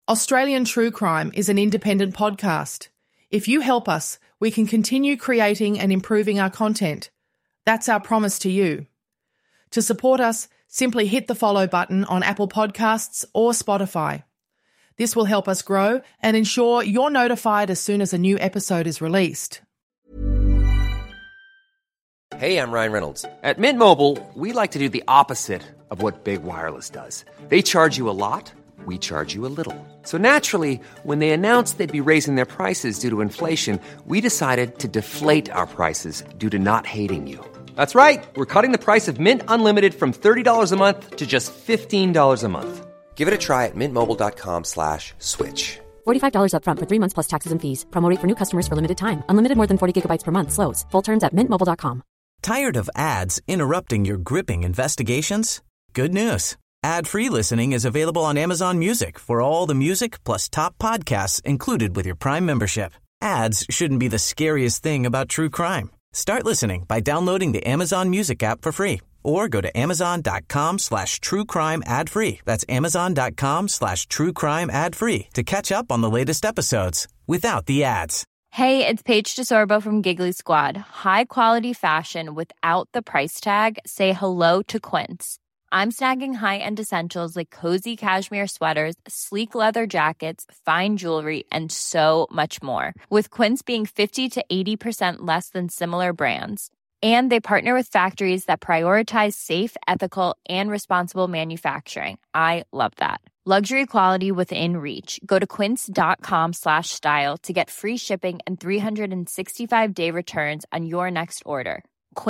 Australian True Crime is an independent podcast. If you help us, we can continue creating and improving our content. That's our promise to you. To support us, simply hit the follow button on Apple Podcasts or Spotify. This will help us grow and ensure you're notified as soon as a new episode is released. Hey, I'm Ryan Reynolds. At Mint Mobile, we like to do the opposite of what Big Wireless does. They charge you a lot. We charge you a little. So naturally, when they announced they'd be raising their prices due to inflation, we decided to deflate our prices due to not hating you. That's right. We're cutting the price of Mint Unlimited from $30 a month to just $15 a month. Give it a try at mintmobile.com/switch. $45 up front for 3 months plus taxes and fees. Promo rate for new customers for limited time. Unlimited more than 40 gigabytes per month. Slows full terms at mintmobile.com. Tired of ads interrupting your gripping investigations? Good news. Ad-free listening is available on Amazon Music for all the music plus top podcasts included with your Prime membership. Ads shouldn't be the scariest thing about true crime. Start listening by downloading the Amazon Music app for free or go to amazon.com/truecrime ad-free. That's amazon.com/truecrime ad-free to catch up on the latest episodes without the ads. Hey, it's Paige DeSorbo from Giggly Squad. High quality fashion without the price tag. Say hello to Quince. I'm snagging high-end essentials like cozy cashmere sweaters, sleek leather jackets, fine jewelry, and so much more. With Quince being 50 to 80% less than similar brands. And they partner with factories that prioritize safe, ethical, and responsible manufacturing. I love that. Luxury quality within reach. Go to quince.com/style to get free shipping and 365-day returns on your next order.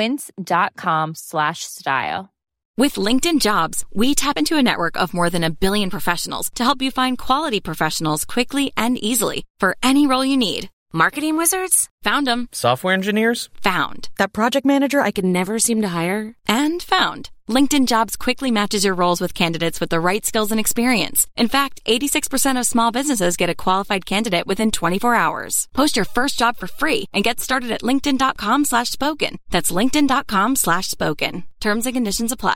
Quince.com/style. With LinkedIn Jobs, we tap into a network of more than 1 billion professionals to help you find quality professionals quickly and easily for any role you need. Marketing wizards? Found them. Software engineers? Found. That project manager I could never seem to hire? And found. LinkedIn Jobs quickly matches your roles with candidates with the right skills and experience. In fact, 86% of small businesses get a qualified candidate within 24 hours. Post your first job for free and get started at linkedin.com/spoken. That's linkedin.com/spoken. Terms and conditions apply.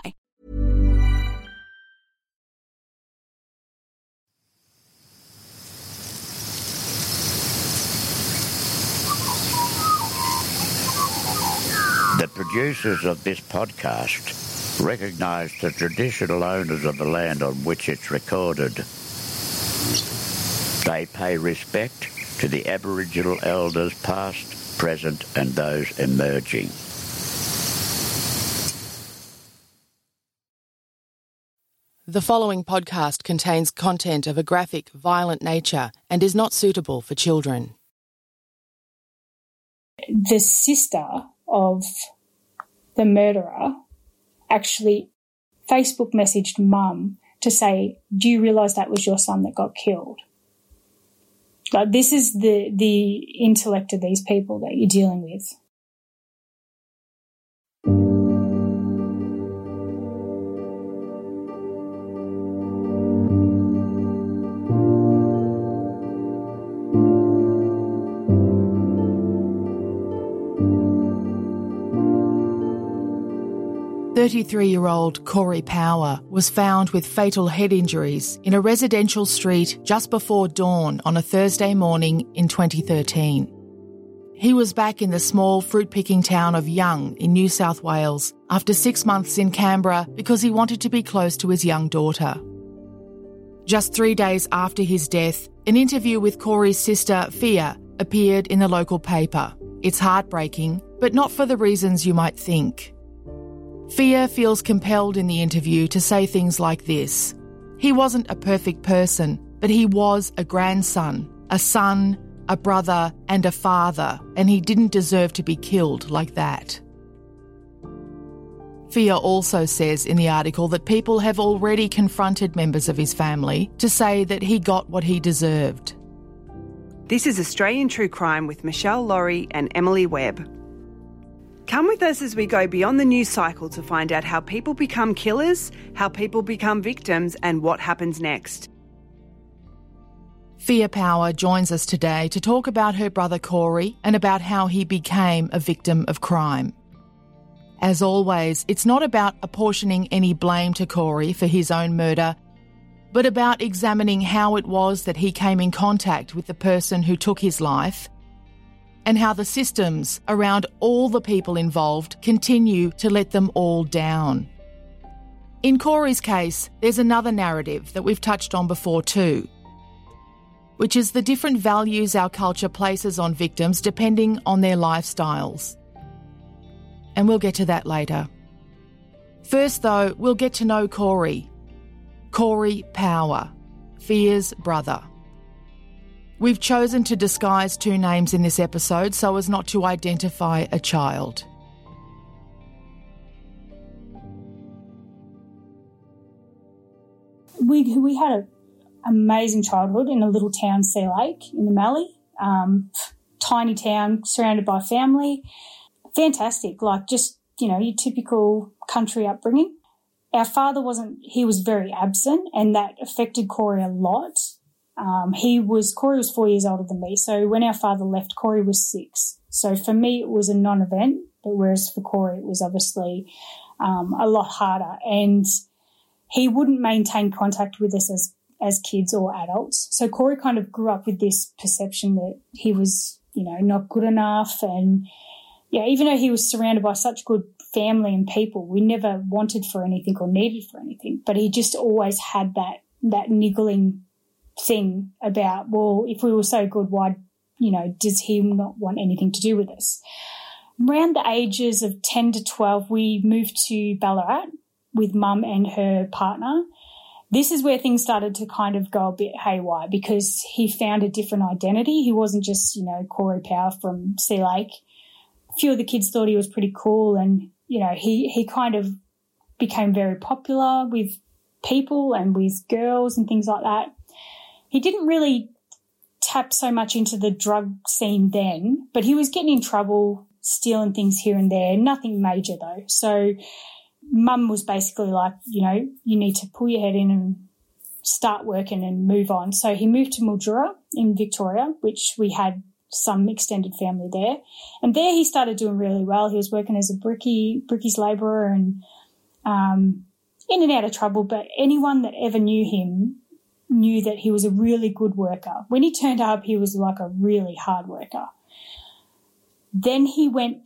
The producers of this podcast recognise the traditional owners of the land on which it's recorded. They pay respect to the Aboriginal elders past, present and those emerging. The following podcast contains content of a graphic, violent nature and is not suitable for children. The sister of the murderer actually Facebook messaged mum to say, do you realise that was your son that got killed? Like, this is the intellect of these people that you're dealing with. "33-year-old Corey Power was found with fatal head injuries in a residential street just before dawn on a Thursday morning in 2013. He was back in the small fruit-picking town of Young in New South Wales after 6 months in Canberra because he wanted to be close to his young daughter. Just 3 days after his death, an interview with Corey's sister, Fia, appeared in the local paper. It's heartbreaking, but not for the reasons you might think. Fia feels compelled in the interview to say things like this. He wasn't a perfect person, but he was a grandson, a son, a brother and a father, and he didn't deserve to be killed like that. Fia also says in the article that people have already confronted members of his family to say that he got what he deserved. This is Australian True Crime with Michelle Laurie and Emily Webb. Come with us as we go beyond the news cycle to find out how people become killers, how people become victims, and what happens next. Fia Power joins us today to talk about her brother Corey and about how he became a victim of crime. As always, it's not about apportioning any blame to Corey for his own murder. but about examining how it was that he came in contact with the person who took his life and how the systems around all the people involved continue to let them all down. In Corey's case, there's another narrative that we've touched on before too, which is the different values our culture places on victims depending on their lifestyles. And we'll get to that later. First, though, we'll get to know Corey. Corey Power, Fia's brother. We've chosen to disguise two names in this episode so as not to identify a child. We had an amazing childhood in a little town, Sea Lake, in the Mallee. Tiny town, surrounded by family. Fantastic, like just, your typical country upbringing. Our father he was very absent, and that affected Corey a lot. Corey was 4 years older than me, so when our father left, Corey was 6. So for me, it was a non-event, but whereas for Corey, it was obviously a lot harder. And he wouldn't maintain contact with us as kids or adults. So Corey kind of grew up with this perception that he was, not good enough. And, even though he was surrounded by such good family and people, we never wanted for anything or needed for anything. But he just always had that niggling thing about, well, if we were so good, why, does he not want anything to do with us? Around the ages of 10 to 12, we moved to Ballarat with Mum and her partner. This is where things started to kind of go a bit haywire because he found a different identity. He wasn't just, Corey Power from Sea Lake. A few of the kids thought he was pretty cool, and, he kind of became very popular with people and with girls and things like that. He didn't really tap so much into the drug scene then, but he was getting in trouble, stealing things here and there, nothing major though. So Mum was basically like, you need to pull your head in and start working and move on. So he moved to Mildura in Victoria, which we had some extended family there. And there he started doing really well. He was working as a brickies labourer and in and out of trouble, but anyone that ever knew him knew that he was a really good worker. When he turned up, he was like a really hard worker. Then he went,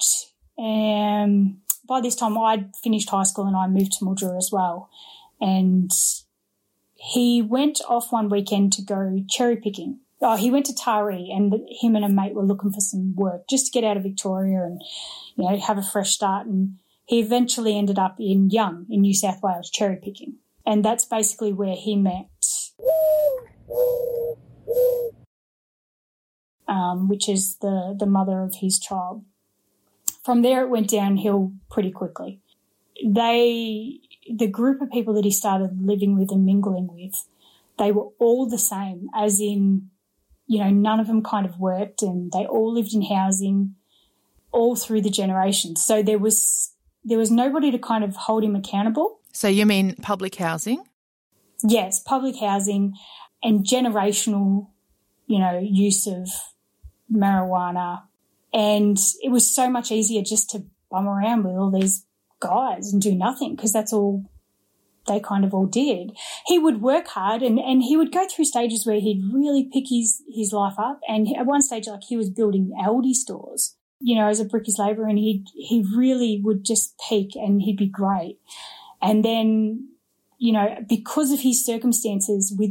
by this time I'd finished high school and I moved to Mildura as well. And he went off one weekend to go cherry picking. He went to Taree, and him and a mate were looking for some work just to get out of Victoria and, have a fresh start. And he eventually ended up in Young in New South Wales cherry picking. And that's basically where he met which is the mother of his child. From there it went downhill pretty quickly. The group of people that he started living with and mingling with, they were all the same, as in, none of them kind of worked, and they all lived in housing all through the generations. So there was nobody to kind of hold him accountable. So you mean public housing? Yes, public housing and generational, use of marijuana. And it was so much easier just to bum around with all these guys and do nothing, because that's all they kind of all did. He would work hard and he would go through stages where he'd really pick his life up. And at one stage, like, he was building Aldi stores, as a brickies labourer, and he really would just peak and he'd be great. And then, because of his circumstances with,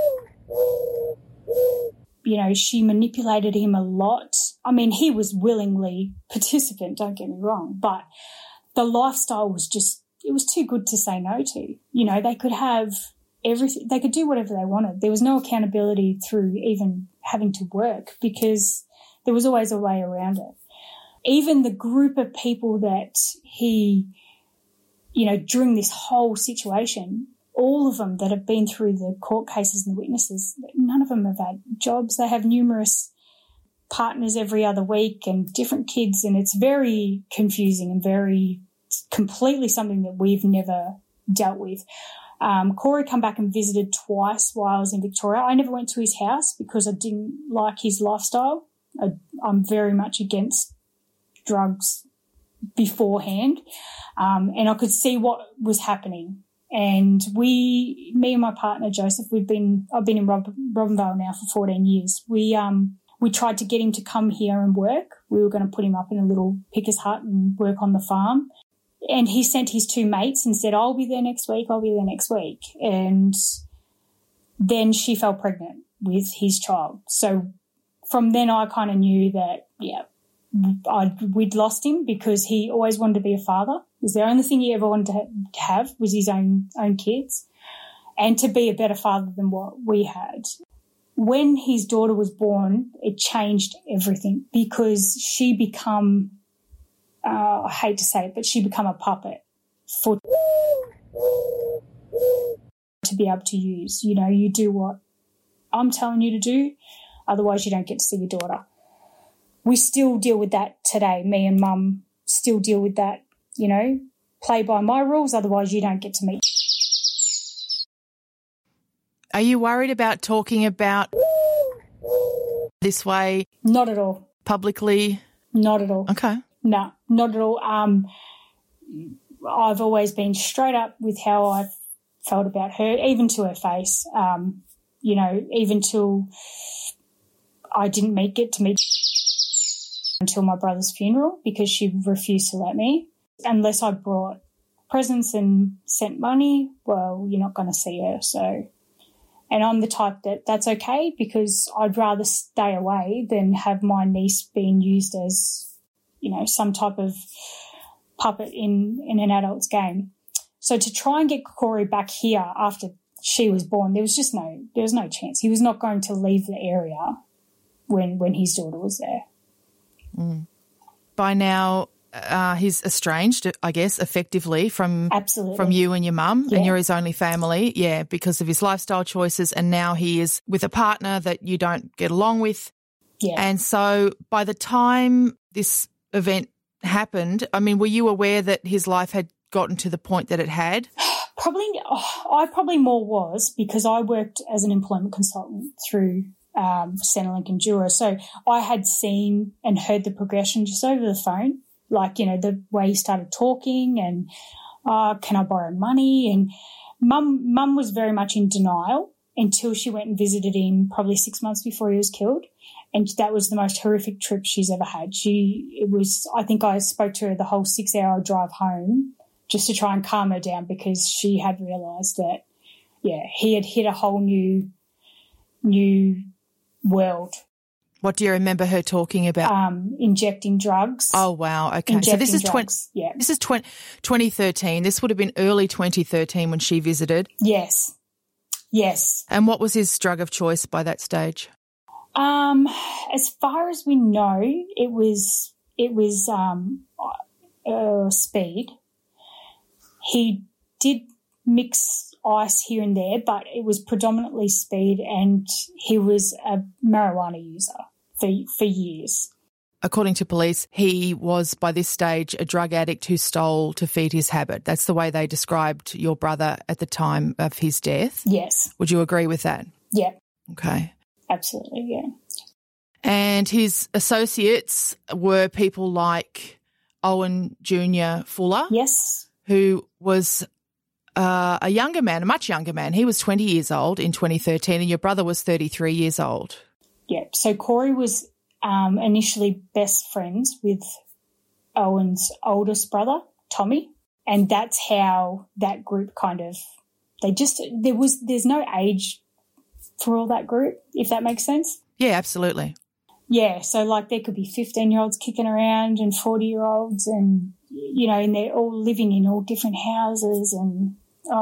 she manipulated him a lot. I mean, he was willingly participant, don't get me wrong, but the lifestyle was just, it was too good to say no to. They could have everything, they could do whatever they wanted. There was no accountability through even having to work because there was always a way around it. Even the group of people that he, during this whole situation, all of them that have been through the court cases and the witnesses, none of them have had jobs. They have numerous partners every other week and different kids, and it's very confusing and very completely something that we've never dealt with. Corey come back and visited twice while I was in Victoria. I never went to his house because I didn't like his lifestyle. I'm very much against drugs beforehand, and I could see what was happening. And me and my partner Joseph, I've been in Robinvale now for 14 years. We tried to get him to come here and work. We were going to put him up in a little picker's hut and work on the farm. And he sent his two mates and said, I'll be there next week. And then she fell pregnant with his child. So from then I kind of knew that, we'd lost him, because he always wanted to be a father. It was the only thing he ever wanted to have was his own kids, and to be a better father than what we had. When his daughter was born, it changed everything, because she become, I hate to say it, but she become a puppet for to be able to use. You know, you do what I'm telling you to do, otherwise you don't get to see your daughter. We still deal with that today. Me and Mum still deal with that, you know, play by my rules, otherwise you don't get to meet. Are you worried about talking about this way? Not at all. Publicly? Not at all. Okay. No, not at all. I've always been straight up with how I've felt about her, even to her face, you know, even till I didn't get to meet until my brother's funeral, because she refused to let me. Unless I brought presents and sent money, well, you're not going to see her. So, and I'm the type that's okay, because I'd rather stay away than have my niece being used as, you know, some type of puppet in an adult's game. So to try and get Corey back here after she was born, there was no chance. He was not going to leave the area when his daughter was there. Mm. By now, he's estranged, I guess, effectively from you and your mum, and you're his only family, because of his lifestyle choices, and now he is with a partner that you don't get along with. Yeah. And so by the time this event happened, I mean, were you aware that his life had gotten to the point that it had? I probably more was, because I worked as an employment consultant through Centrelink and Jura. So I had seen and heard the progression just over the phone, like, you know, the way he started talking and, can I borrow money? And Mum was very much in denial until she went and visited him probably 6 months before he was killed. And that was the most horrific trip she's ever had. I think I spoke to her the whole 6-hour drive home just to try and calm her down, because she had realised that, he had hit a whole new world. What do you remember her talking about? Injecting drugs. Oh, wow. Okay. So this is 2013. This would have been early 2013 when she visited. Yes. And what was his drug of choice by that stage? As far as we know, it was speed. He did mix ice here and there, but it was predominantly speed, and he was a marijuana user for years. According to police, he was by this stage a drug addict who stole to feed his habit. That's the way they described your brother at the time of his death. Yes. Would you agree with that? Yeah. Okay. Absolutely, yeah. And his associates were people like Owen Jr. Fuller. Yes. Who was a younger man, a much younger man. He was 20 years old in 2013, and your brother was 33 years old. Yeah. So Corey was initially best friends with Owen's oldest brother, Tommy, and that's how that group there's no age for all that group, if that makes sense. Yeah, absolutely. Yeah, so like there could be 15-year-olds kicking around and 40-year-olds, and, you know, and they're all living in all different houses, and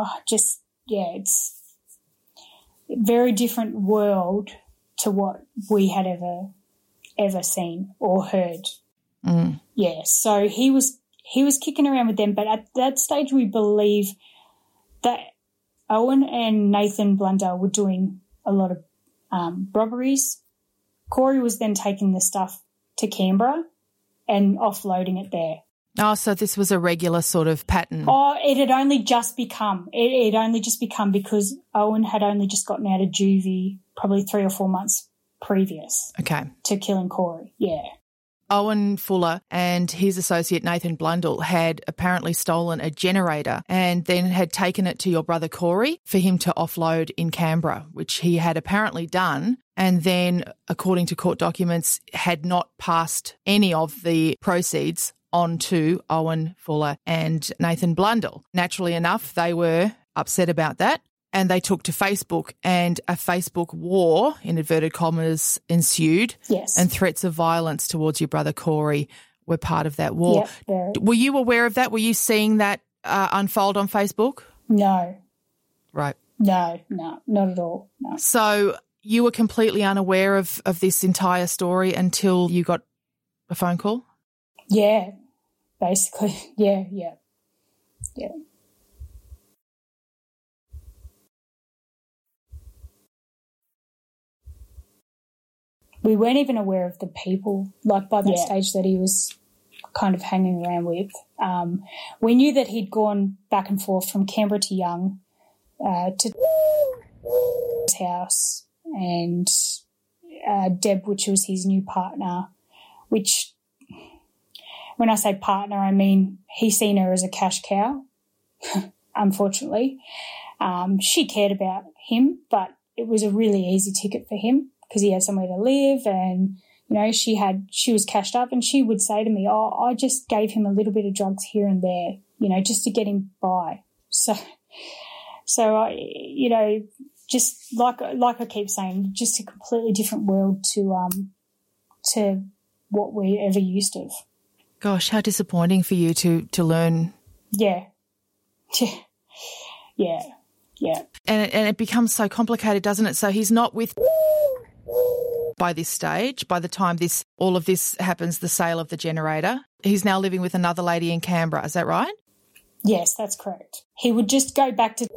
it's a very different world to what we had ever seen or heard. Mm. Yeah, so he was kicking around with them, but at that stage we believe that Owen and Nathan Blundell were doing a lot of robberies. Corey was then taking the stuff to Canberra and offloading it there. Oh, so this was a regular sort of pattern. Oh, it had only just become. It only just become because Owen had only just gotten out of juvie probably 3 or 4 months previous. Okay. To killing Corey, yeah. Owen Fuller and his associate Nathan Blundell had apparently stolen a generator and then had taken it to your brother Corey for him to offload in Canberra, which he had apparently done, and then, according to court documents, had not passed any of the proceeds on to Owen Fuller and Nathan Blundell. Naturally enough, they were upset about that. And they took to Facebook, and a Facebook war, in inverted commas, ensued. Yes. And threats of violence towards your brother Corey were part of that war. Yep, were you aware of that? Were you seeing that unfold on Facebook? No. Right. No, not at all. No. So you were completely unaware of this entire story until you got a phone call? Yeah, basically. Yeah. We weren't even aware of the people, like by that stage that he was kind of hanging around with. We knew that he'd gone back and forth from Canberra to Young to his house, and Deb, which was his new partner, which when I say partner, I mean he's seen her as a cash cow, unfortunately. She cared about him, but it was a really easy ticket for him, because he had somewhere to live, and, you know, she was cashed up, and she would say to me, I just gave him a little bit of drugs here and there, you know, just to get him by. So I, you know, just like I keep saying, just a completely different world to what we ever used to. Gosh, how disappointing for you to learn. Yeah. And it becomes so complicated, doesn't it? So he's not with by this stage. By the time all of this happens, the sale of the generator, he's now living with another lady in Canberra. Is that right? Yes, that's correct. He would just go back to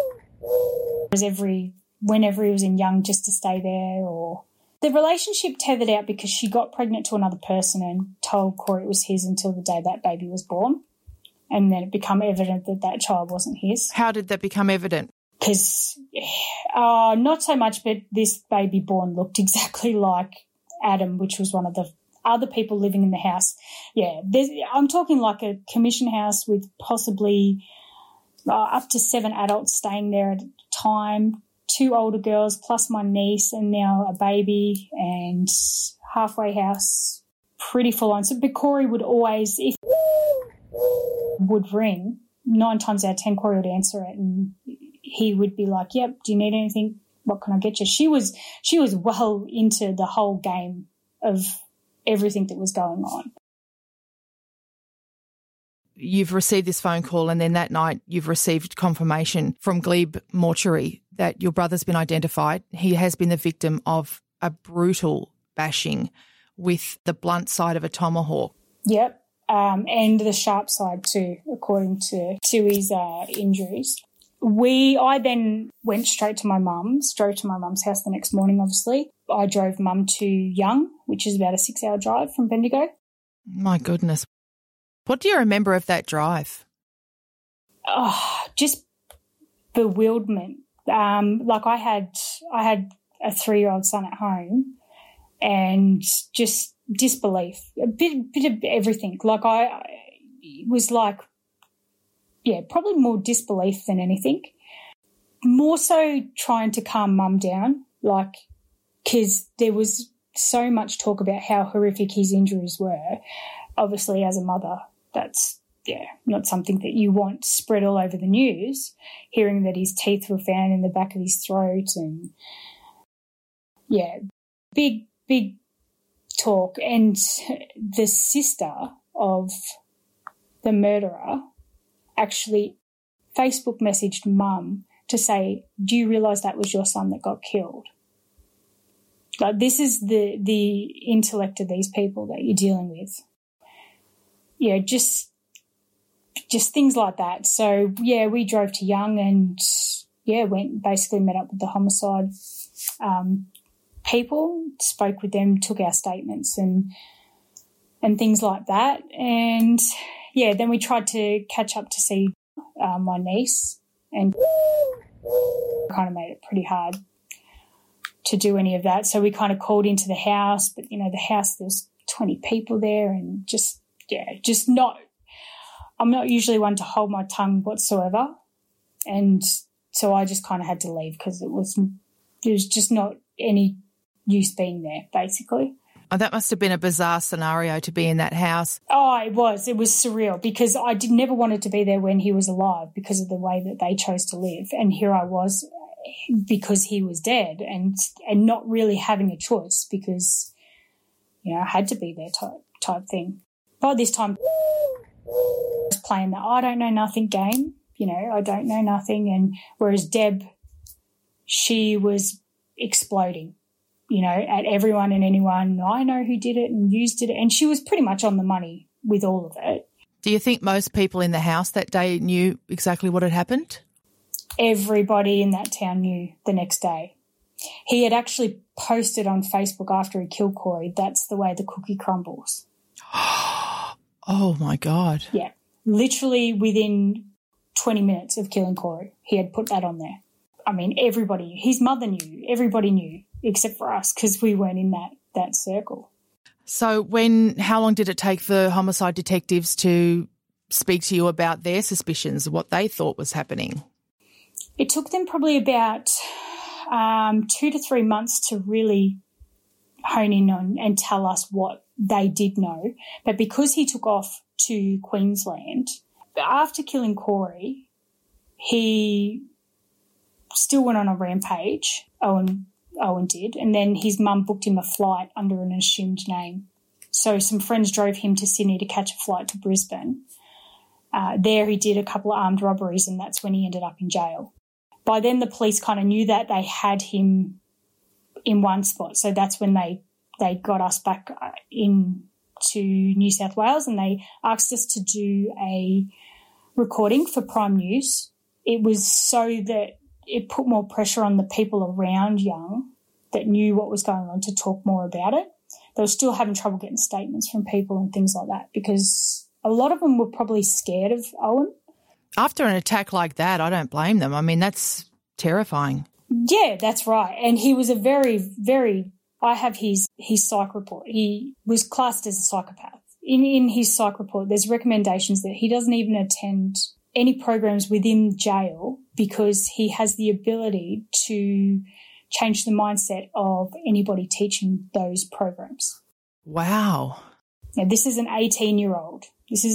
whenever he was in Young, just to stay there. Or the relationship tethered out because she got pregnant to another person and told Corey it was his until the day that baby was born. And then it became evident that that child wasn't his. How did that become evident? Because not so much, but this baby born looked exactly like Adam, which was one of the other people living in the house. Yeah, I'm talking like a commission house with possibly up to 7 adults staying there at a time, 2 older girls plus my niece, and now a baby, and halfway house, pretty full on. So, but Corey would always, if would ring, 9 times out of 10 Corey would answer it, and he would be like, yep, do you need anything? What can I get you? She was well into the whole game of everything that was going on. You've received this phone call, and then that night you've received confirmation from Glebe Mortuary that your brother's been identified. He has been the victim of a brutal bashing with the blunt side of a tomahawk. Yep, and the sharp side too, according to his injuries. I then went straight to my mum's house the next morning, obviously. I drove Mum to Young, which is about a 6-hour drive from Bendigo. My goodness. What do you remember of that drive? Oh, just bewilderment. Like I had a 3-year-old son at home, and just disbelief, a bit of everything. Like it was like, yeah, probably more disbelief than anything. More so trying to calm Mum down, like, because there was so much talk about how horrific his injuries were. Obviously, as a mother, that's, not something that you want spread all over the news, hearing that his teeth were found in the back of his throat, and, big talk. And the sister of the murderer actually Facebook messaged Mum to say, do you realise that was your son that got killed? Like, this is the intellect of these people that you're dealing with. Yeah, just things like that. So, we drove to Young and, basically met up with the homicide people, spoke with them, took our statements and things like that. And, then we tried to catch up to see my niece, and kind of made it pretty hard to do any of that. So we kind of called into the house, but, the house, there's 20 people there and I'm not usually one to hold my tongue whatsoever. And so I just kind of had to leave because there was just not any use being there, basically. Oh, that must have been a bizarre scenario to be in that house. Oh, it was. It was surreal because I never wanted to be there when he was alive because of the way that they chose to live. And here I was because he was dead and not really having a choice because, I had to be there type thing. By this time, I was playing the I don't know nothing game. I don't know nothing. And whereas Deb, she was exploding, at everyone and anyone. I know who did it and used it. And she was pretty much on the money with all of it. Do you think most people in the house that day knew exactly what had happened? Everybody in that town knew the next day. He had actually posted on Facebook after he killed Corey, that's the way the cookie crumbles. Oh, my God. Yeah. Literally within 20 minutes of killing Corey, he had put that on there. I mean, everybody knew. His mother knew. Everybody knew except for us because we weren't in that circle. So how long did it take for homicide detectives to speak to you about their suspicions, what they thought was happening? It took them probably about 2 to 3 months to really hone in on and tell us what they did know. But because he took off to Queensland, after killing Corey, he still went on a rampage, Owen did, and then his mum booked him a flight under an assumed name. So some friends drove him to Sydney to catch a flight to Brisbane. There he did a couple of armed robberies and that's when he ended up in jail. By then the police kind of knew that they had him in one spot. So that's when they got us back into New South Wales and they asked us to do a recording for Prime News. It was so that it put more pressure on the people around Young that knew what was going on to talk more about it. They were still having trouble getting statements from people and things like that because a lot of them were probably scared of Owen. After an attack like that, I don't blame them. I mean, that's terrifying. Yeah, that's right. And he was a very, very – I have his psych report. He was classed as a psychopath. In his psych report, there's recommendations that he doesn't even attend any programs within jail because he has the ability to change the mindset of anybody teaching those programs. Wow. Now, this is an 18-year-old.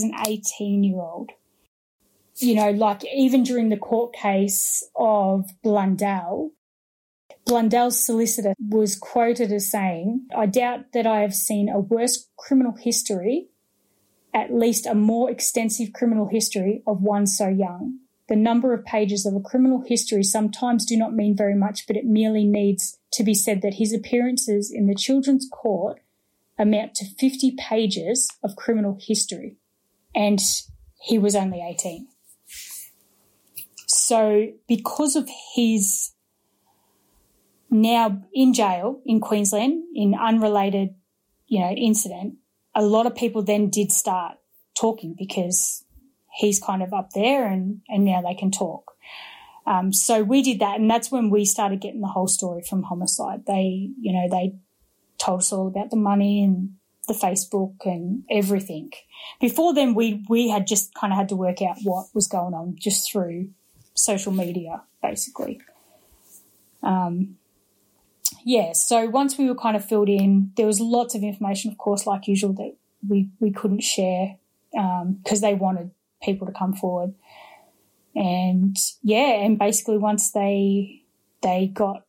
Like even during the court case of Blundell, Blundell's solicitor was quoted as saying, "I doubt that I have seen a worse criminal history, at least a more extensive criminal history of one so young. The number of pages of a criminal history sometimes do not mean very much, but it merely needs to be said that his appearances in the children's court amount to 50 pages of criminal history." And he was only 18. So because of his now in jail in Queensland in unrelated, incident, a lot of people then did start talking because he's kind of up there and now they can talk. So we did that and that's when we started getting the whole story from Homicide. They told us all about the money and the Facebook and everything. Before then, we had just kind of had to work out what was going on just through social media, basically. So once we were kind of filled in, there was lots of information, of course, like usual, that we couldn't share because they wanted people to come forward. And basically once they got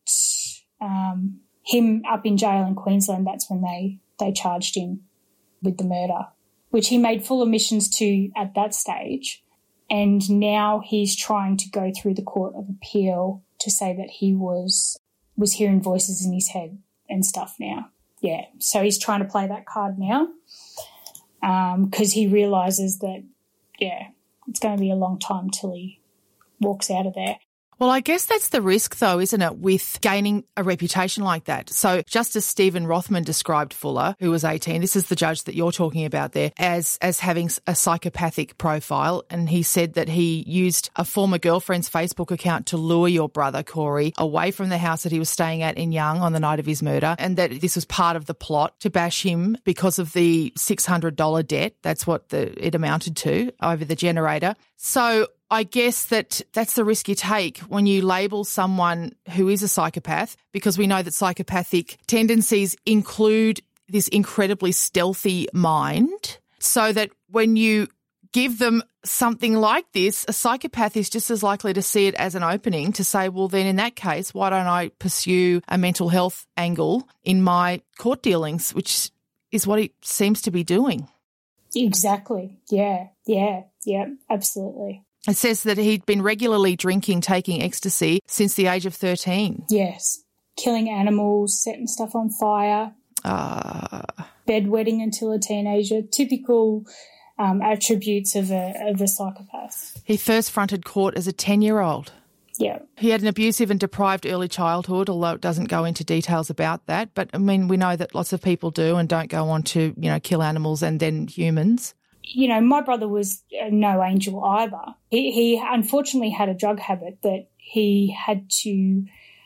him up in jail in Queensland, that's when they charged him with the murder, which he made full admissions to at that stage. And now he's trying to go through the Court of Appeal to say that he was hearing voices in his head and stuff now. Yeah, so he's trying to play that card now because he realises that, it's going to be a long time till he walks out of there. Well, I guess that's the risk, though, isn't it, with gaining a reputation like that? So Justice Stephen Rothman described Fuller, who was 18, this is the judge that you're talking about there, as having a psychopathic profile. And he said that he used a former girlfriend's Facebook account to lure your brother, Corey, away from the house that he was staying at in Young on the night of his murder, and that this was part of the plot to bash him because of the $600 debt. That's what it amounted to over the generator. So I guess that's the risk you take when you label someone who is a psychopath, because we know that psychopathic tendencies include this incredibly stealthy mind, so that when you give them something like this, a psychopath is just as likely to see it as an opening to say, well, then in that case, why don't I pursue a mental health angle in my court dealings, which is what he seems to be doing. Exactly. Yeah, absolutely. It says that he'd been regularly drinking, taking ecstasy since the age of 13. Yes. Killing animals, setting stuff on fire, bedwetting until a teenager, typical attributes of a psychopath. He first fronted court as a 10-year-old. Yeah. He had an abusive and deprived early childhood, although it doesn't go into details about that. But, I mean, we know that lots of people do and don't go on to, kill animals and then humans. My brother was no angel either. He unfortunately had a drug habit that he had to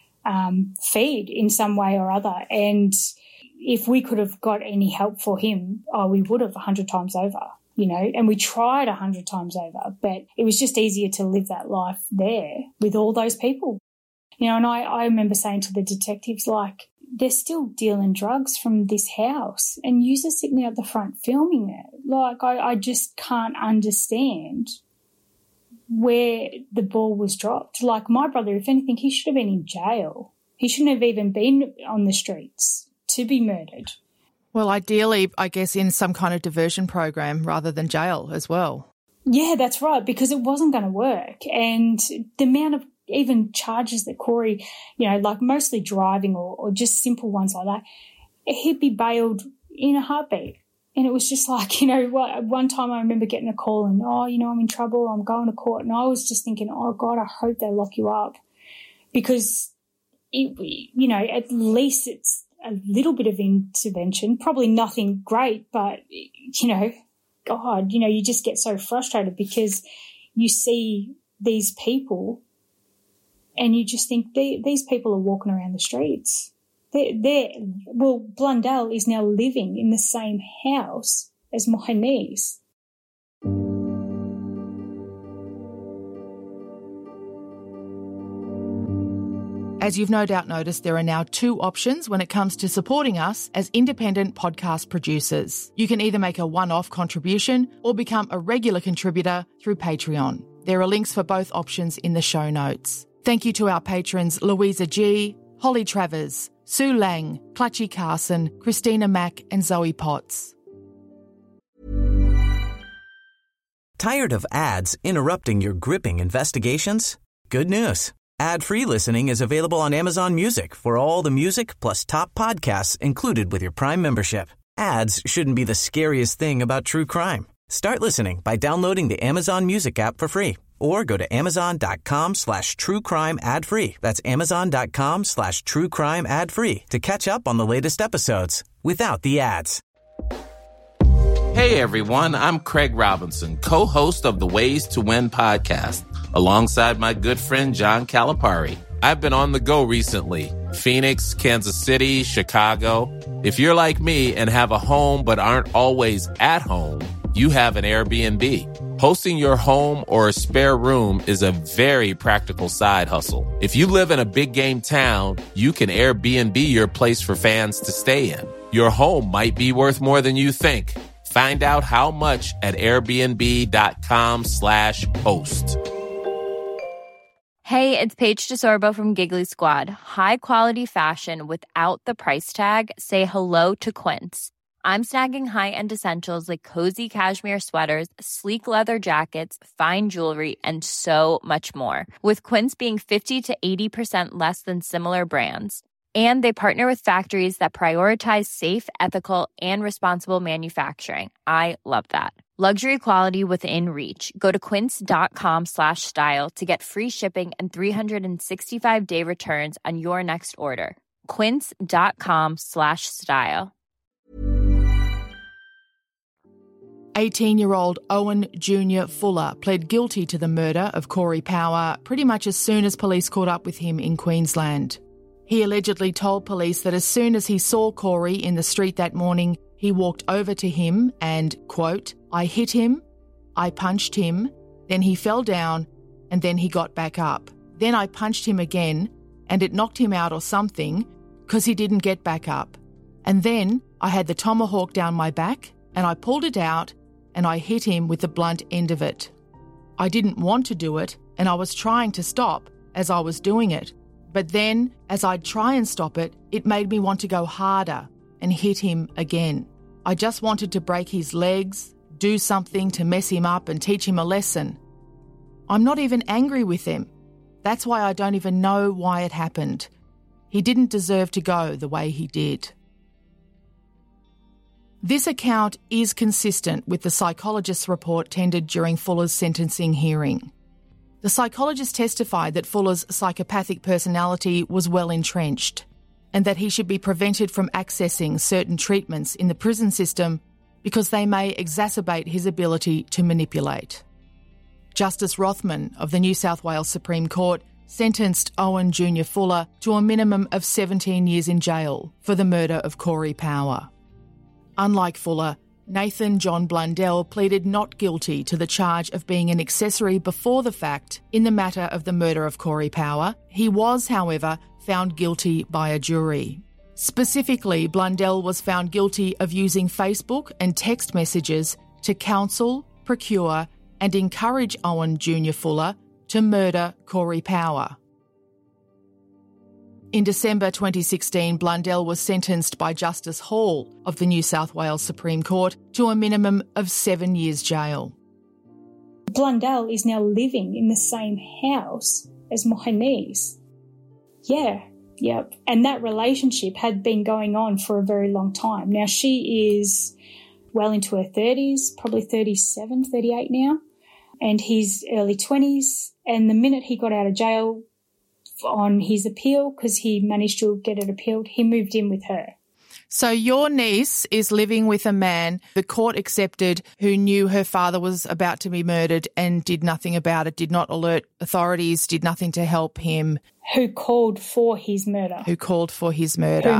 feed in some way or other. And if we could have got any help for him, we would have 100 times over, and we tried 100 times over. But it was just easier to live that life there with all those people. And I remember saying to the detectives, they're still dealing drugs from this house and you're sitting out the front filming it. I just can't understand where the ball was dropped. My brother, if anything, he should have been in jail. He shouldn't have even been on the streets to be murdered. Well, ideally, I guess, in some kind of diversion program rather than jail as well. Yeah, that's right, because it wasn't going to work. And the amount of even charges that Corey, mostly driving or just simple ones like that, he'd be bailed in a heartbeat. And it was just one time I remember getting a call and, I'm in trouble, I'm going to court. And I was just thinking, oh, God, I hope they lock you up, because, at least it's a little bit of intervention, probably nothing great, but, God, you just get so frustrated because you see these people and you just think these people are walking around the streets. Blundell is now living in the same house as my niece. As you've no doubt noticed, there are now 2 options when it comes to supporting us as independent podcast producers. You can either make a one-off contribution or become a regular contributor through Patreon. There are links for both options in the show notes. Thank you to our patrons Louisa G, Holly Travers, Sue Lang, Clutchy Carson, Christina Mack and Zoe Potts. Tired of ads interrupting your gripping investigations? Good news. Ad-free listening is available on Amazon Music for all the music plus top podcasts included with your Prime membership. Ads shouldn't be the scariest thing about true crime. Start listening by downloading the Amazon Music app for free or go to amazon.com/truecrime ad-free. That's amazon.com/truecrime ad-free to catch up on the latest episodes without the ads. Hey everyone, I'm Craig Robinson, co-host of the Ways to Win podcast, alongside my good friend John Calipari. I've been on the go recently. Phoenix, Kansas City, Chicago. If you're like me and have a home but aren't always at home, you have an Airbnb. Hosting your home or a spare room is a very practical side hustle. If you live in a big game town, you can Airbnb your place for fans to stay in. Your home might be worth more than you think. Find out how much at airbnb.com/host. Hey, it's Paige DeSorbo from Giggly Squad. High quality fashion without the price tag. Say hello to Quince. I'm snagging high-end essentials like cozy cashmere sweaters, sleek leather jackets, fine jewelry, and so much more. With Quince being 50 to 80% less than similar brands. And they partner with factories that prioritize safe, ethical, and responsible manufacturing. I love that. Luxury quality within reach. Go to quince.com/style to get free shipping and 365-day returns on your next order. Quince.com/style. 18-year-old Owen Junior Fuller pled guilty to the murder of Corey Power pretty much as soon as police caught up with him in Queensland. He allegedly told police that as soon as he saw Corey in the street that morning, he walked over to him and, quote, "I hit him, I punched him, then he fell down, and then he got back up. Then I punched him again, and it knocked him out or something, because he didn't get back up. And then I had the tomahawk down my back, and I pulled it out, and I hit him with the blunt end of it. I didn't want to do it, and I was trying to stop as I was doing it. But then, as I'd try and stop it, it made me want to go harder and hit him again. I just wanted to break his legs, do something to mess him up and teach him a lesson. I'm not even angry with him. That's why I don't even know why it happened. He didn't deserve to go the way he did." This account is consistent with the psychologist's report tendered during Fuller's sentencing hearing. The psychologist testified that Fuller's psychopathic personality was well entrenched and that he should be prevented from accessing certain treatments in the prison system because they may exacerbate his ability to manipulate. Justice Rothman of the New South Wales Supreme Court sentenced Owen Junior Fuller to a minimum of 17 years in jail for the murder of Corey Power. Unlike Fuller, Nathan John Blundell pleaded not guilty to the charge of being an accessory before the fact in the matter of the murder of Corey Power. He was, however, found guilty by a jury. Specifically, Blundell was found guilty of using Facebook and text messages to counsel, procure and encourage Owen Junior Fuller to murder Corey Power. In December 2016, Blundell was sentenced by Justice Hall of the New South Wales Supreme Court to a minimum of 7 years jail. Blundell is now living in the same house as my niece. Yep. And that relationship had been going on for a very long time. Now she is well into her 30s, probably 37, 38 now, and he's early 20s. And the minute he got out of jail on his appeal, because he managed to get it appealed, he moved in with her. So your niece is living with a man the court accepted who knew her father was about to be murdered and did nothing about it, did not alert authorities, did nothing to help him. Who called for his murder. Who messaged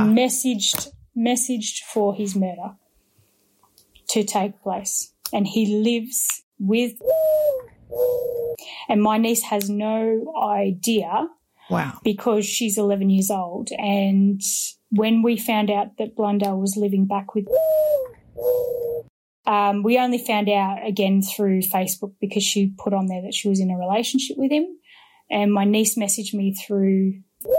for his murder to take place. And he lives with... And my niece has no idea. Wow. Because she's 11 years old. And when we found out that Blundell was living back with... we only found out again through Facebook because she put on there that she was in a relationship with him. And my niece messaged me through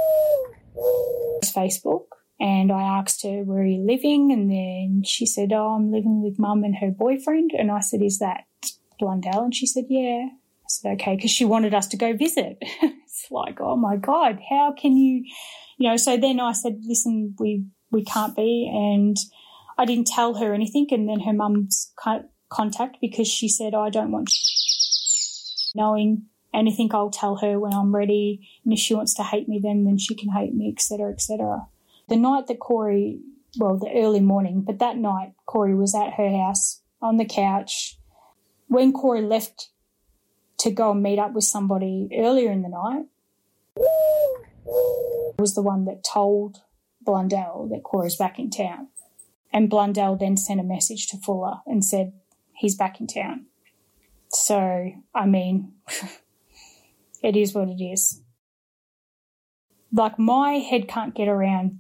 Facebook and I asked her, "Where are you living?" And then she said, "Oh, I'm living with Mum and her boyfriend." And I said, "Is that Blundell?" And she said, "Yeah." I said, "Okay," because she wanted us to go visit. It's like, oh my God, how can you, so then I said, "Listen, we can't be." And I didn't tell her anything. And then her mum's contact, because she said, "I don't want knowing anything. I'll tell her when I'm ready. And if she wants to hate me, then she can hate me," et cetera, et cetera. The night that the early morning, but that night Corey was at her house on the couch. When Corey left to go and meet up with somebody earlier in the night, was the one that told Blundell that Corey's back in town. And Blundell then sent a message to Fuller and said, "He's back in town." So, I mean, it is what it is. Like, my head can't get around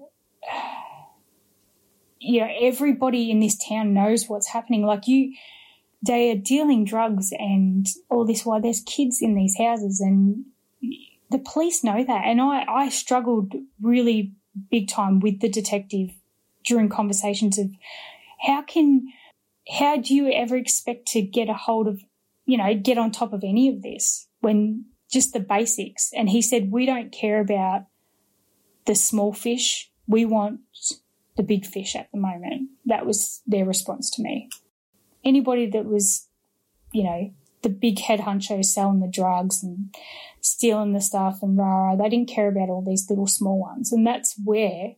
everybody in this town knows what's happening. They are dealing drugs and all this while there's kids in these houses, and the police know that. And I struggled really big time with the detective during conversations of how do you ever expect to get a hold of, get on top of any of this when just the basics. And he said, "We don't care about the small fish. We want the big fish at the moment." That was their response to me. Anybody that was, you know, the big head honcho selling the drugs and stealing the stuff and they didn't care about all these little small ones. And that's where,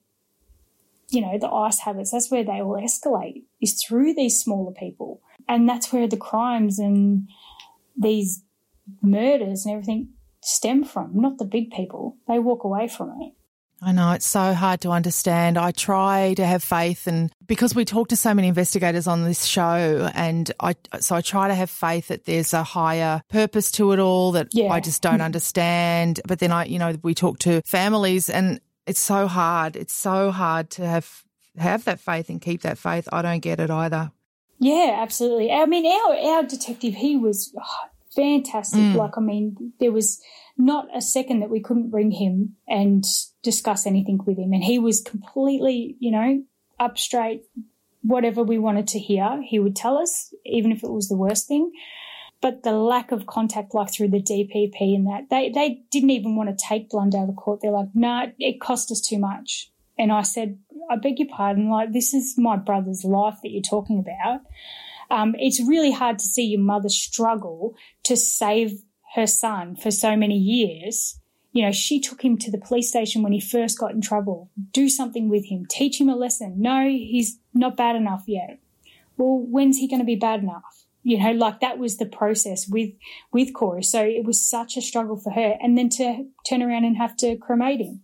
you know, the ice habits, that's where they all escalate, is through these smaller people. And that's where the crimes and these murders and everything stem from, not the big people. They walk away from it. I know, it's so hard to understand. I try to have faith, and because we talk to so many investigators on this show, and I try to have faith that there's a higher purpose to it all that I just don't understand. But then we talk to families, and it's so hard. It's so hard to have that faith and keep that faith. I don't get it either. Yeah, absolutely. I mean, our detective, he was fantastic. Like, I mean, there was not a second that we couldn't ring him and discuss anything with him. And he was completely, you know, up straight. Whatever we wanted to hear, he would tell us, even if it was the worst thing. But the lack of contact, like through the DPP and that, they didn't even want to take Blundell to court. They're like, no, it cost us too much. And I said, I beg your pardon, like, this is my brother's life that you're talking about. It's really hard to see your mother struggle to save her son for so many years. You know, she took him to the police station when he first got in trouble. Do something with him. Teach him a lesson. No, he's not bad enough yet. Well, when's he going to be bad enough? You know, like, that was the process with Corey. So it was such a struggle for her. And then to turn around and have to cremate him.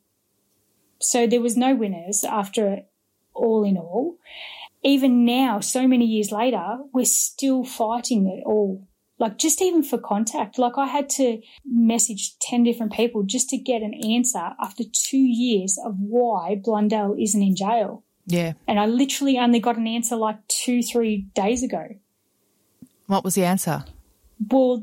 So there was no winners after all in all. Even now, so many years later, we're still fighting it all. Like, just even for contact. Like, I had to message 10 different people just to get an answer after 2 years of why Blundell isn't in jail. Yeah. And I literally only got an answer like 2-3 days ago. What was the answer? Well,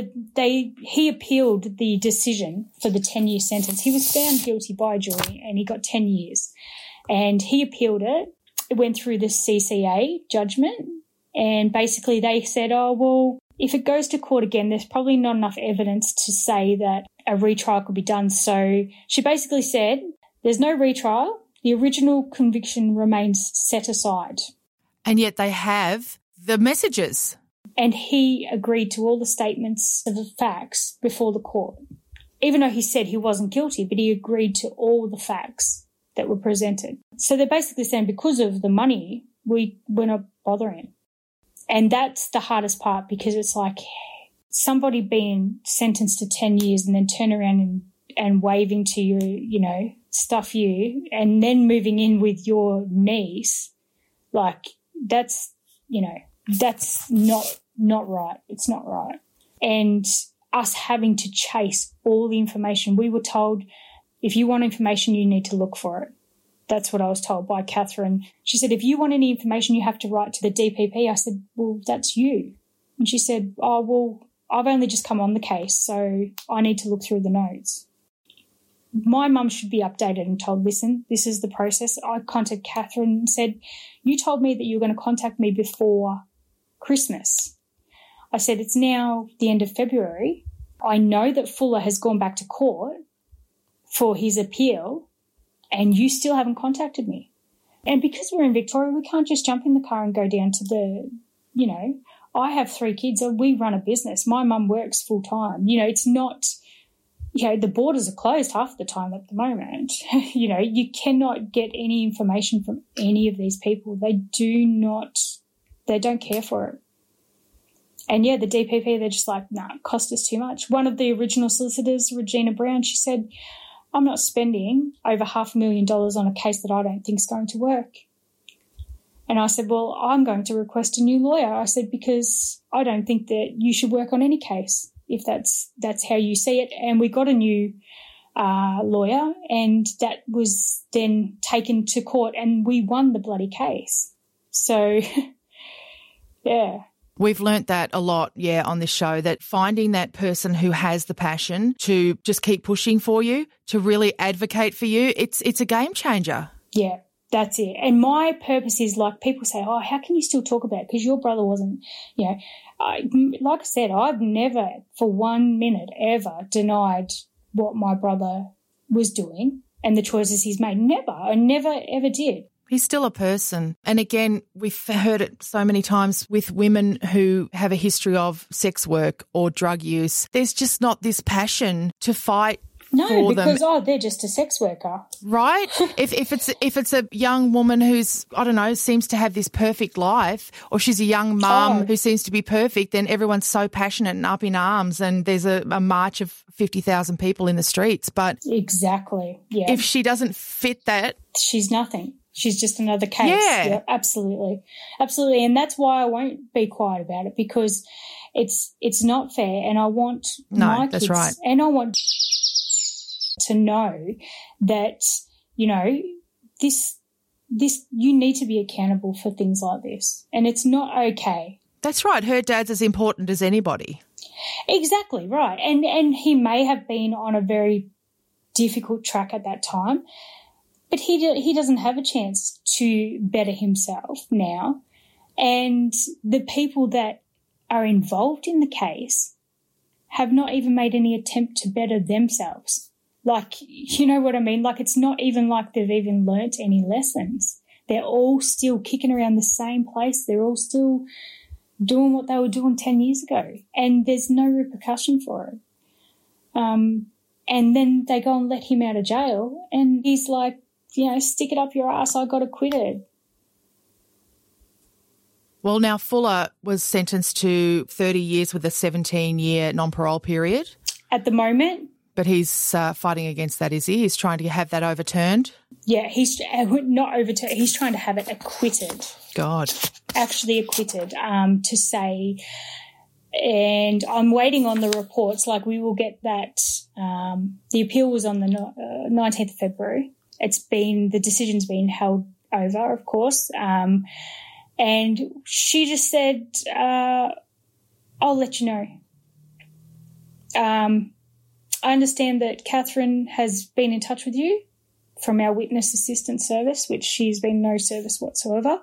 he appealed the decision for the 10-year sentence. He was found guilty by a jury and he got 10 years. And he appealed it. It went through the CCA judgment, and basically they said, oh, well, if it goes to court again, there's probably not enough evidence to say that a retrial could be done. So she basically said, there's no retrial. The original conviction remains set aside. And yet they have the messages. And he agreed to all the statements of the facts before the court, even though he said he wasn't guilty, but he agreed to all the facts that were presented. So they're basically saying because of the money, we're not bothering. And that's the hardest part, because it's like somebody being sentenced to 10 years and then turn around and waving to you, you know, stuff you, and then moving in with your niece, like, that's, you know, that's not right. It's not right. And us having to chase all the information, we were told, if you want information, you need to look for it. That's what I was told by Catherine. She said, if you want any information, you have to write to the DPP. I said, well, that's you. And she said, oh, well, I've only just come on the case, so I need to look through the notes. My mum should be updated and told, listen, this is the process. I contacted Catherine and said, you told me that you were going to contact me before Christmas. I said, it's now the end of February. I know that Fuller has gone back to court for his appeal, and you still haven't contacted me. And because we're in Victoria, we can't just jump in the car and go down to the, you know, I have 3 kids and we run a business. My mum works full time. You know, it's not, you know, the borders are closed half the time at the moment. You know, you cannot get any information from any of these people. They don't care for it. And, yeah, the DPP, they're just like, no, it cost us too much. One of the original solicitors, Regina Brown, she said, I'm not spending over $500,000 on a case that I don't think is going to work. And I said, well, I'm going to request a new lawyer. I said, because I don't think that you should work on any case if that's how you see it. And we got a new lawyer, and that was then taken to court, and we won the bloody case. So, yeah. We've learnt that a lot, on this show, that finding that person who has the passion to just keep pushing for you, to really advocate for you, it's a game changer. Yeah, that's it. And my purpose is, like, people say, oh, how can you still talk about it? Because your brother wasn't, you know. Like I said, I've never for 1 minute ever denied what my brother was doing and the choices he's made. Never. I never, ever did. He's still a person. And again, we've heard it so many times with women who have a history of sex work or drug use. There's just not this passion to fight for them. because they're just a sex worker. Right? if it's a young woman who's, I don't know, seems to have this perfect life, or she's a young mum who seems to be perfect, then everyone's so passionate and up in arms, and there's a march of 50,000 people in the streets. But exactly, yeah. If she doesn't fit that, she's nothing. She's just another case. Yeah, absolutely. Absolutely. And that's why I won't be quiet about it, because it's not fair, and I want my kids, right. and I want to know that, you know, this you need to be accountable for things like this, and it's not okay. That's right. Her dad's as important as anybody. Exactly right. And he may have been on a very difficult track at that time, but he doesn't have a chance to better himself now. And the people that are involved in the case have not even made any attempt to better themselves. Like, you know what I mean? Like, it's not even like they've even learnt any lessons. They're all still kicking around the same place. They're all still doing what they were doing 10 years ago, and there's no repercussion for it. And then they go and let him out of jail, and he's like, you know, stick it up your ass, I got acquitted. Well, now Fuller was sentenced to 30 years with a 17-year non-parole period. At the moment. But he's fighting against that, is he? He's trying to have that overturned? Yeah, he's not overturned. He's trying to have it acquitted. God. Actually acquitted, to say, and I'm waiting on the reports. Like, we will get that. The appeal was on the 19th of February. The decision's been held over, of course. And she just said, I'll let you know. I understand that Catherine has been in touch with you from our witness assistance service, which she's been no service whatsoever.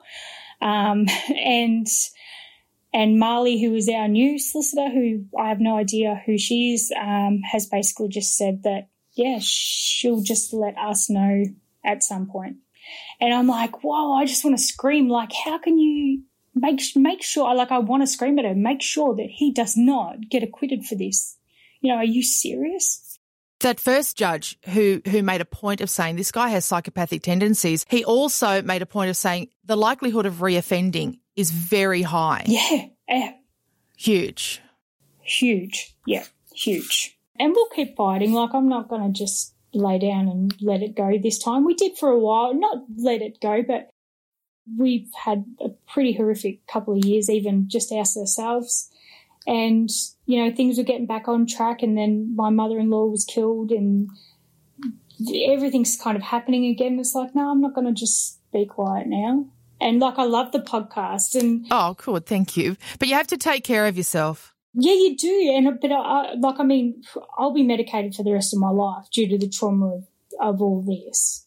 And Marley, who is our new solicitor, who I have no idea who she is, has basically just said that, yeah, she'll just let us know at some point. And I'm like, whoa, I just want to scream. Like, how can you make sure, like, I want to scream at her, make sure that he does not get acquitted for this. You know, are you serious? That first judge who made a point of saying this guy has psychopathic tendencies, he also made a point of saying the likelihood of reoffending is very high. Yeah. Huge. Huge. Yeah, huge. And we'll keep fighting. Like, I'm not going to just lay down and let it go this time. We did for a while, not let it go, but we've had a pretty horrific couple of years, even just ourselves. And, you know, things were getting back on track, and then my mother-in-law was killed, and everything's kind of happening again. It's like, no, I'm not going to just be quiet now. And, like, I love the podcast. And oh, cool. Thank you. But you have to take care of yourself. Yeah, you do. But I'll be medicated for the rest of my life due to the trauma of all this.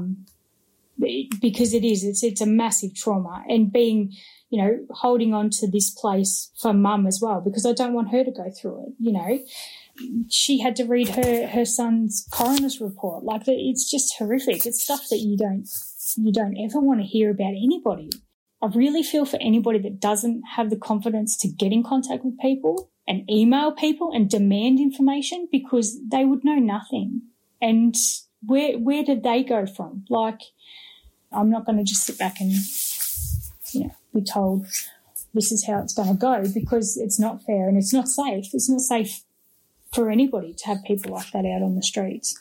Because it's a massive trauma, and being, you know, holding on to this place for Mum as well, because I don't want her to go through it. You know, she had to read her son's coroner's report. Like, it's just horrific. It's stuff that you don't ever want to hear about anybody. I really feel for anybody that doesn't have the confidence to get in contact with people and email people and demand information, because they would know nothing. And where did they go from? Like, I'm not going to just sit back and, you know, be told this is how it's going to go, because it's not fair and it's not safe. It's not safe for anybody to have people like that out on the streets.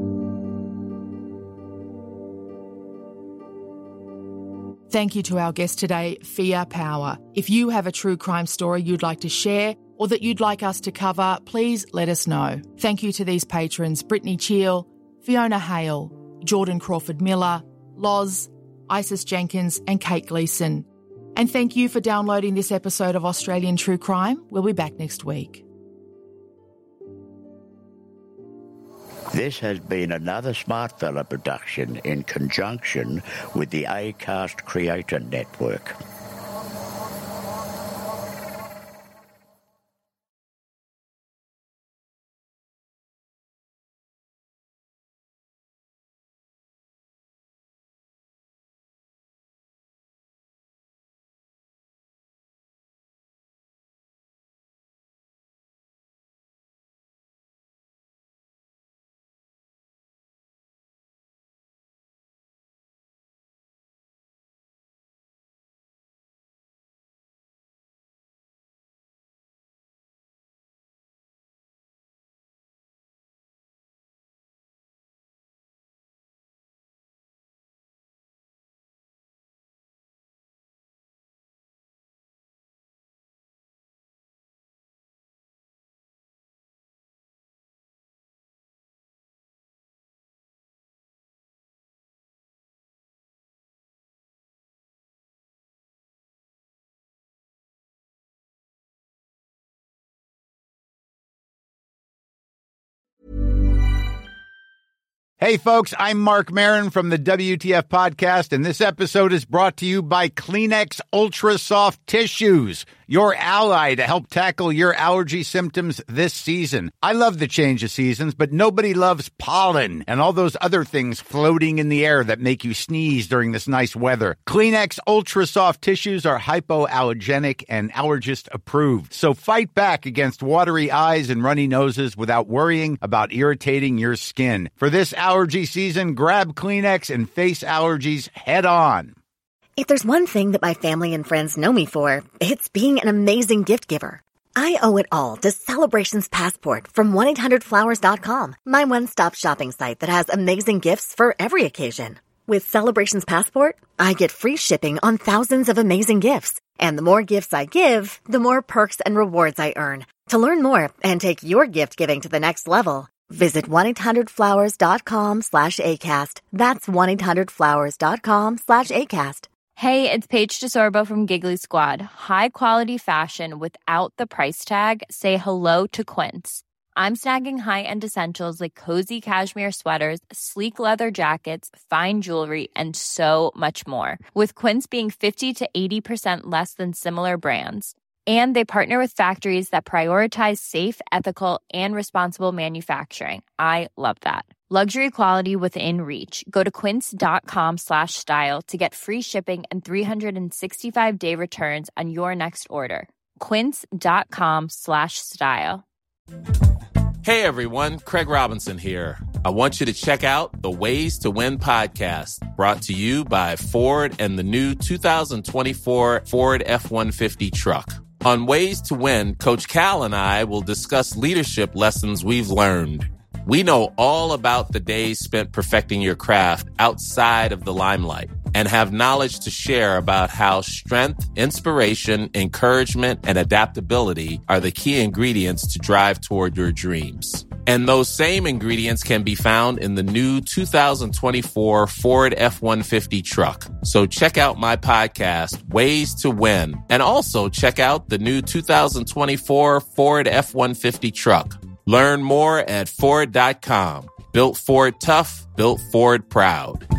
Thank you to our guest today, Fia Power. If you have a true crime story you'd like to share or that you'd like us to cover, please let us know. Thank you to these patrons, Brittany Cheel, Fiona Hale, Jordan Crawford-Miller, Loz, Isis Jenkins and Kate Gleeson. And thank you for downloading this episode of Australian True Crime. We'll be back next week. This has been another Smartfella production in conjunction with the Acast Creator Network. Hey, folks, I'm Mark Maron from the WTF Podcast, and this episode is brought to you by Kleenex Ultra Soft Tissues, your ally to help tackle your allergy symptoms this season. I love the change of seasons, but nobody loves pollen and all those other things floating in the air that make you sneeze during this nice weather. Kleenex Ultra Soft Tissues are hypoallergenic and allergist approved, so fight back against watery eyes and runny noses without worrying about irritating your skin. For this allergy season, grab Kleenex and face allergies head on. If there's one thing that my family and friends know me for, it's being an amazing gift giver. I owe it all to Celebrations Passport from 1-800-Flowers.com, my one-stop shopping site that has amazing gifts for every occasion. With Celebrations Passport, I get free shipping on thousands of amazing gifts. And the more gifts I give, the more perks and rewards I earn. To learn more and take your gift giving to the next level, visit 1-800-Flowers.com/ACAST. That's 1-800-Flowers.com/ACAST. Hey, it's Paige DeSorbo from Giggly Squad. High quality fashion without the price tag. Say hello to Quince. I'm snagging high-end essentials like cozy cashmere sweaters, sleek leather jackets, fine jewelry, and so much more. With Quince being 50 to 80% less than similar brands. And they partner with factories that prioritize safe, ethical, and responsible manufacturing. I love that. Luxury quality within reach. Go to quince.com/style to get free shipping and 365-day returns on your next order. Quince.com/style. Hey everyone, Craig Robinson here. I want you to check out the Ways to Win podcast, brought to you by Ford and the new 2024 Ford F-150 truck. On Ways to Win, Coach Cal and I will discuss leadership lessons we've learned. We know all about the days spent perfecting your craft outside of the limelight and have knowledge to share about how strength, inspiration, encouragement, and adaptability are the key ingredients to drive toward your dreams. And those same ingredients can be found in the new 2024 Ford F-150 truck. So check out my podcast, Ways to Win, and also check out the new 2024 Ford F-150 truck. Learn more at Ford.com. Built Ford tough, built Ford proud.